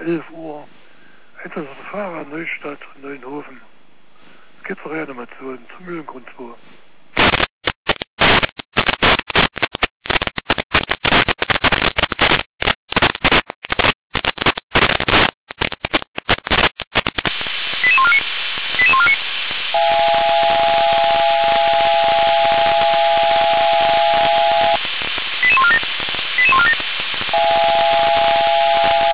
11 Uhr. Einsatzorte Fahrer, Neustadt, Neuenhofen. Es geht zur Reanimation zum Mühlengrund 2.